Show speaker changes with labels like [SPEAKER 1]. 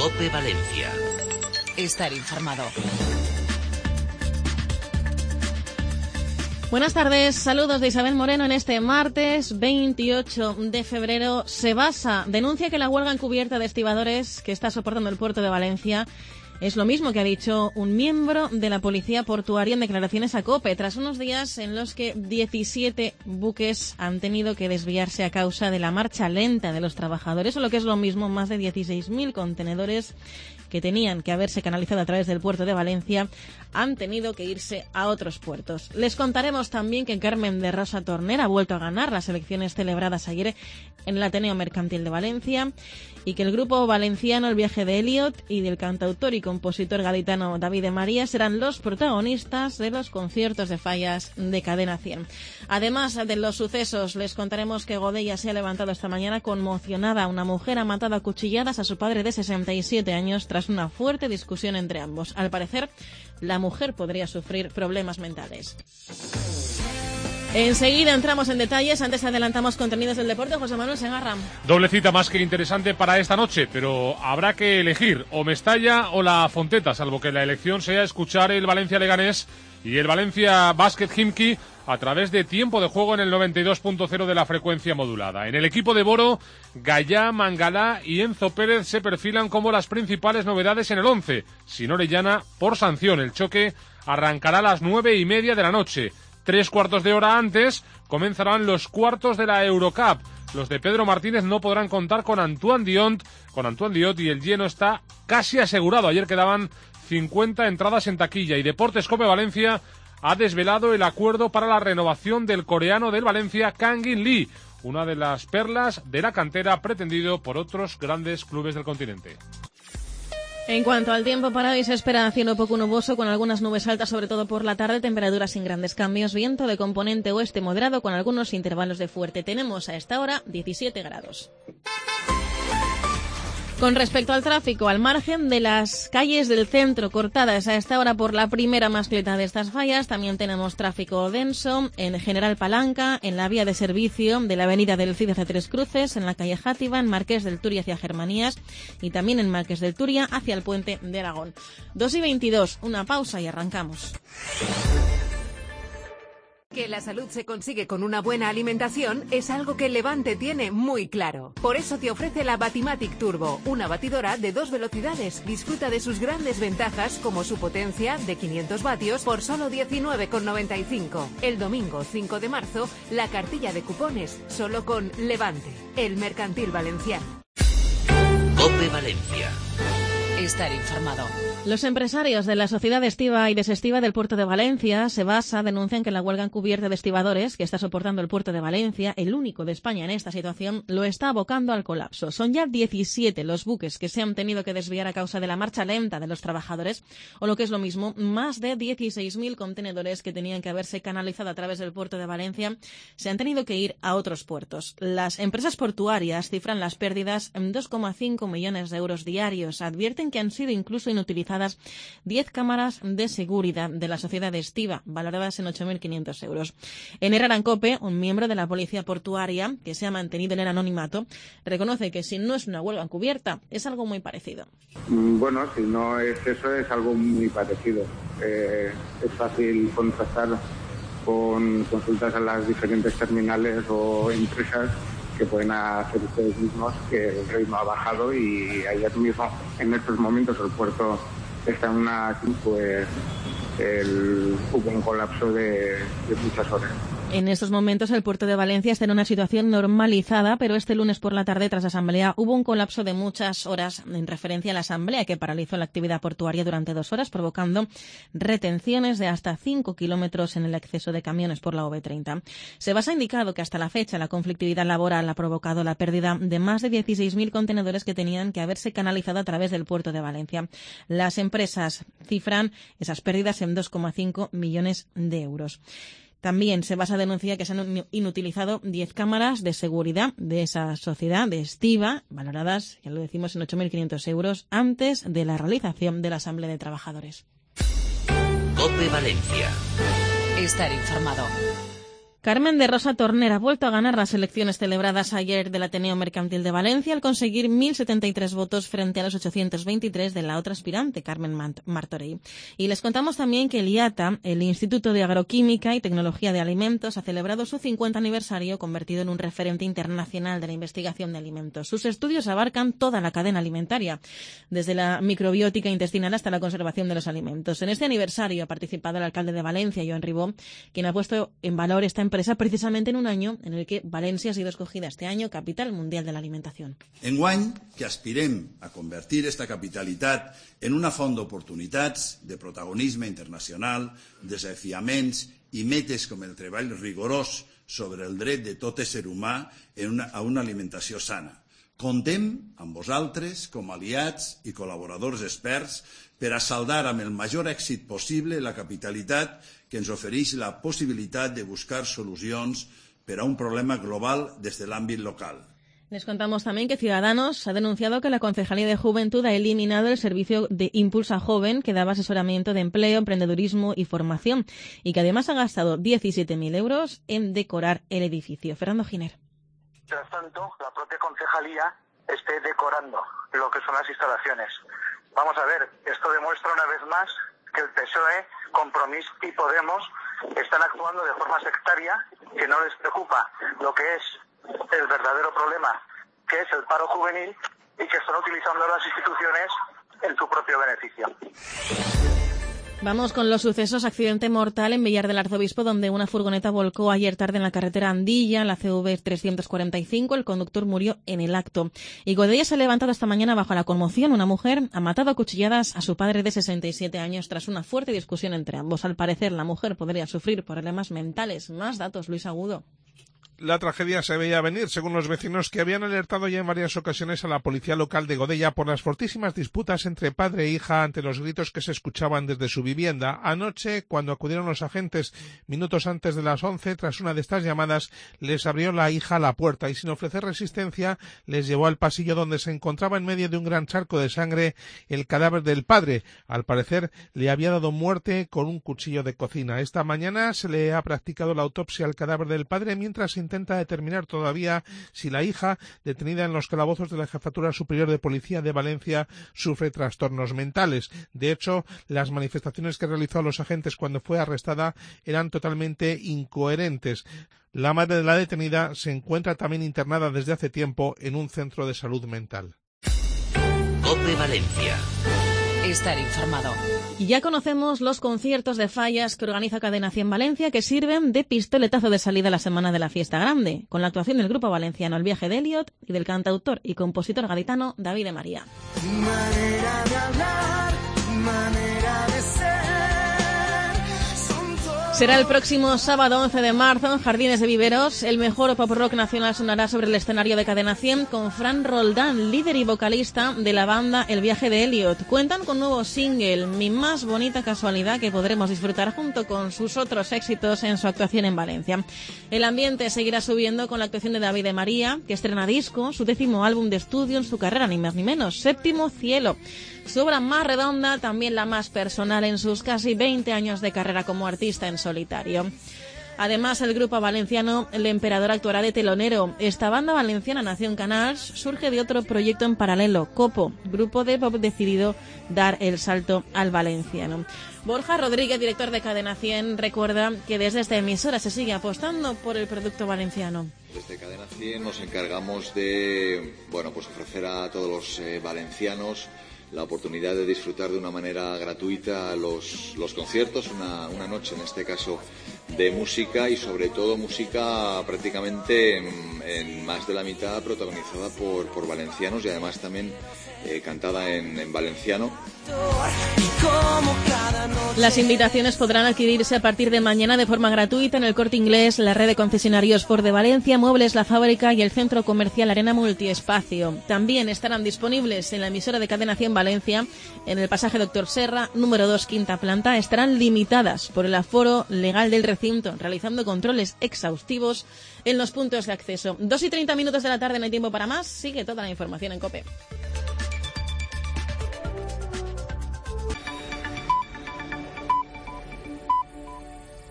[SPEAKER 1] COPE Valencia.
[SPEAKER 2] Estar informado.
[SPEAKER 3] Buenas tardes, saludos de Isabel Moreno en este martes 28 de febrero. Sebasa denuncia que la huelga encubierta de estibadores que está soportando el puerto de Valencia es lo mismo que ha dicho un miembro de la policía portuaria en declaraciones a COPE, tras unos días en los que 17 buques han tenido que desviarse a causa de la marcha lenta de los trabajadores, o lo que es lo mismo, más de 16.000 contenedores que tenían que haberse canalizado a través del puerto de Valencia han tenido que irse a otros puertos. Les contaremos también que Carmen de Rosa Torner ha vuelto a ganar las elecciones celebradas ayer en el Ateneo Mercantil de Valencia y que el grupo valenciano El Viaje de Elliot y del cantautor y compositor gaditano David de María serán los protagonistas de los conciertos de fallas de Cadena 100. Además de los sucesos, les contaremos que Godella se ha levantado esta mañana conmocionada. Una mujer ha matado a cuchilladas a su padre de 67 años tras una fuerte discusión entre ambos. Al parecer, la mujer podría sufrir problemas mentales. Enseguida entramos en detalles, antes adelantamos contenidos del deporte. José Manuel Segarra.
[SPEAKER 4] Doble cita más que interesante para esta noche, pero habrá que elegir o Mestalla o la Fonteta, salvo que la elección sea escuchar el Valencia Leganés y el Valencia Basket Khimki a través de tiempo de juego en el 92.0 de la frecuencia modulada. En el equipo de Boro, Gallá, Mangalá y Enzo Pérez se perfilan como las principales novedades en el 11. Sin Orellana, por sanción, el choque arrancará a las 9:30 de la noche. 3/4 de hora antes comenzarán los cuartos de la Eurocup. Los de Pedro Martínez no podrán contar con Antoine Diot y el lleno está casi asegurado. Ayer quedaban 50 entradas en taquilla y Deportes COPE Valencia ha desvelado el acuerdo para la renovación del coreano del Valencia, Kangin Lee, una de las perlas de la cantera pretendido por otros grandes clubes del continente.
[SPEAKER 3] En cuanto al tiempo para hoy, se espera cielo poco nuboso con algunas nubes altas, sobre todo por la tarde, temperaturas sin grandes cambios, viento de componente oeste moderado con algunos intervalos de fuerte. Tenemos a esta hora 17 grados. Con respecto al tráfico, al margen de las calles del centro cortadas a esta hora por la primera mascleta de estas fallas, también tenemos tráfico denso en General Palanca, en la vía de servicio de la avenida del Cid hacia Tres Cruces, en la calle Játiva, en Marqués del Turia hacia Germanías y también en Marqués del Turia hacia el Puente de Aragón. 2:22, una pausa y arrancamos.
[SPEAKER 2] Que la salud se consigue con una buena alimentación es algo que Levante tiene muy claro. Por eso te ofrece la Batimatic Turbo, una batidora de 2 velocidades. Disfruta de sus grandes ventajas como su potencia de 500 vatios por solo 19,95. El domingo 5 de marzo, la cartilla de cupones solo con Levante, el mercantil valenciano.
[SPEAKER 1] COPE Valencia.
[SPEAKER 2] Estar informado.
[SPEAKER 3] Los empresarios de la Sociedad Estiva y Desestiva del Puerto de Valencia, Sebasa, denuncian que la huelga encubierta de estibadores que está soportando el Puerto de Valencia, el único de España en esta situación, lo está abocando al colapso. Son ya 17 los buques que se han tenido que desviar a causa de la marcha lenta de los trabajadores, o lo que es lo mismo, más de 16.000 contenedores que tenían que haberse canalizado a través del Puerto de Valencia se han tenido que ir a otros puertos. Las empresas portuarias cifran las pérdidas en 2,5 millones de euros diarios. Advierten que han sido incluso inutilizadas 10 cámaras de seguridad de la Sociedad Estiva, valoradas en 8.500 euros. Ener Arancope, un miembro de la Policía Portuaria, que se ha mantenido en el anonimato, reconoce que si no es una huelga encubierta, es algo muy parecido.
[SPEAKER 5] Bueno, si no es eso, es algo muy parecido. Es fácil contrastar con consultas a las diferentes terminales o empresas que pueden hacer ustedes mismos, que el ritmo ha bajado y ayer mismo, en estos momentos, el puerto está en hubo un colapso de muchas horas.
[SPEAKER 3] En estos momentos el puerto de Valencia está en una situación normalizada, pero este lunes por la tarde, tras la asamblea, hubo un colapso de muchas horas en referencia a la asamblea que paralizó la actividad portuaria durante 2 horas, provocando retenciones de hasta 5 kilómetros en el acceso de camiones por la OB30. Sebasa ha indicado que hasta la fecha la conflictividad laboral ha provocado la pérdida de más de 16.000 contenedores que tenían que haberse canalizado a través del puerto de Valencia. Las empresas cifran esas pérdidas en 2,5 millones de euros. También Sebasa denuncia que se han inutilizado 10 cámaras de seguridad de esa sociedad de Estiva, valoradas, ya lo decimos, en 8.500 euros, antes de la realización de la Asamblea de Trabajadores.
[SPEAKER 1] COPE Valencia.
[SPEAKER 2] Estar informado.
[SPEAKER 3] Carmen de Rosa Torner ha vuelto a ganar las elecciones celebradas ayer del Ateneo Mercantil de Valencia al conseguir 1.073 votos frente a los 823 de la otra aspirante, Carmen Martorell. Y les contamos también que el IATA, el Instituto de Agroquímica y Tecnología de Alimentos, ha celebrado su 50 aniversario, convertido en un referente internacional de la investigación de alimentos. Sus estudios abarcan toda la cadena alimentaria, desde la microbiótica intestinal hasta la conservación de los alimentos. En este aniversario ha participado el alcalde de Valencia, Joan Ribó, quien ha puesto en valor esta empresa precisamente en un año en el que València ha sido escogida este año capital mundial de la alimentación.
[SPEAKER 6] Enguany, que aspirem a convertir esta capitalitat en una font d'oportunitats, de protagonisme internacional, desafiaments i metes com el treball rigorós sobre el dret de tot ésser humà a una alimentació sana. Contem amb vosaltres com aliats i col·laboradors experts per a saldar amb el major èxit possible la capitalitat que ens ofereix la possibilitat de buscar solucions per a un problema global des de l'àmbit local.
[SPEAKER 3] Les contamos también que Ciudadanos ha denunciado que la Concejalía de Juventud ha eliminado el servicio de Impulsa Joven, que daba asesoramiento de empleo, emprendedurismo y formación, y que además ha gastado 17.000 euros en decorar el edificio. Fernando Giner.
[SPEAKER 7] Mientras tanto, la propia concejalía esté decorando lo que son las instalaciones. Vamos a ver, esto demuestra una vez más que el PSOE, Compromís y Podemos están actuando de forma sectaria, que no les preocupa lo que es el verdadero problema, que es el paro juvenil, y que están utilizando las instituciones en su propio beneficio.
[SPEAKER 3] Vamos con los sucesos. Accidente mortal en Villar del Arzobispo, donde una furgoneta volcó ayer tarde en la carretera Andilla, en la CV 345. El conductor murió en el acto. Y Godella se ha levantado esta mañana bajo la conmoción. Una mujer ha matado a cuchilladas a su padre de 67 años tras una fuerte discusión entre ambos. Al parecer, la mujer podría sufrir problemas mentales. Más datos, Luis Agudo.
[SPEAKER 8] La tragedia se veía venir, según los vecinos, que habían alertado ya en varias ocasiones a la policía local de Godella por las fortísimas disputas entre padre e hija ante los gritos que se escuchaban desde su vivienda. Anoche, cuando acudieron los agentes minutos antes de las 11, tras una de estas llamadas, les abrió la hija la puerta y, sin ofrecer resistencia, les llevó al pasillo donde se encontraba en medio de un gran charco de sangre el cadáver del padre. Al parecer, le había dado muerte con un cuchillo de cocina. Esta mañana se le ha practicado la autopsia al cadáver del padre, mientras se intenta determinar todavía si la hija, detenida en los calabozos de la Jefatura Superior de Policía de Valencia, sufre trastornos mentales. De hecho, las manifestaciones que realizó a los agentes cuando fue arrestada eran totalmente incoherentes. La madre de la detenida se encuentra también internada desde hace tiempo en un centro de salud mental.
[SPEAKER 1] COPE Valencia.
[SPEAKER 2] Estar informado.
[SPEAKER 3] Y ya conocemos los conciertos de fallas que organiza Cadena 100 Valencia, que sirven de pistoletazo de salida a la semana de la fiesta grande, con la actuación del grupo valenciano El Viaje de Elliot y del cantautor y compositor gaditano David de María.
[SPEAKER 9] Manera de hablar, manera de ser.
[SPEAKER 3] Será el próximo sábado 11 de marzo en Jardines de Viveros. El mejor pop rock nacional sonará sobre el escenario de Cadena 100 con Fran Roldán, líder y vocalista de la banda El Viaje de Elliot. Cuentan con nuevo single, Mi más bonita casualidad, que podremos disfrutar junto con sus otros éxitos en su actuación en Valencia. El ambiente seguirá subiendo con la actuación de David de María, que estrena disco, su 10º álbum de estudio en su carrera, ni más ni menos, Séptimo Cielo. Su obra más redonda, también la más personal en sus casi 20 años de carrera como artista en solitario. Además, el grupo valenciano El Emperador actuará de telonero. Esta banda valenciana nació en Canals, surge de otro proyecto en paralelo, Copo, grupo de pop decidido dar el salto al valenciano. Borja Rodríguez, director de Cadena 100, recuerda que desde esta emisora se sigue apostando por el producto valenciano.
[SPEAKER 10] Desde Cadena 100 nos encargamos de ofrecer a todos los valencianos la oportunidad de disfrutar de una manera gratuita los conciertos, una noche en este caso de música, y sobre todo música prácticamente en más de la mitad protagonizada por valencianos, y además también cantada en valenciano.
[SPEAKER 3] Las invitaciones podrán adquirirse a partir de mañana de forma gratuita en el Corte Inglés, la red de concesionarios Ford de Valencia, Muebles La Fábrica y el centro comercial Arena Multiespacio. También estarán disponibles en la emisora de Cadena 100 Valencia, en el pasaje Doctor Serra, número 2, quinta planta. Estarán limitadas por el aforo legal del recinto, realizando controles exhaustivos en los puntos de acceso. 2:30 de la tarde, no hay tiempo para más. Sigue toda la información en COPE.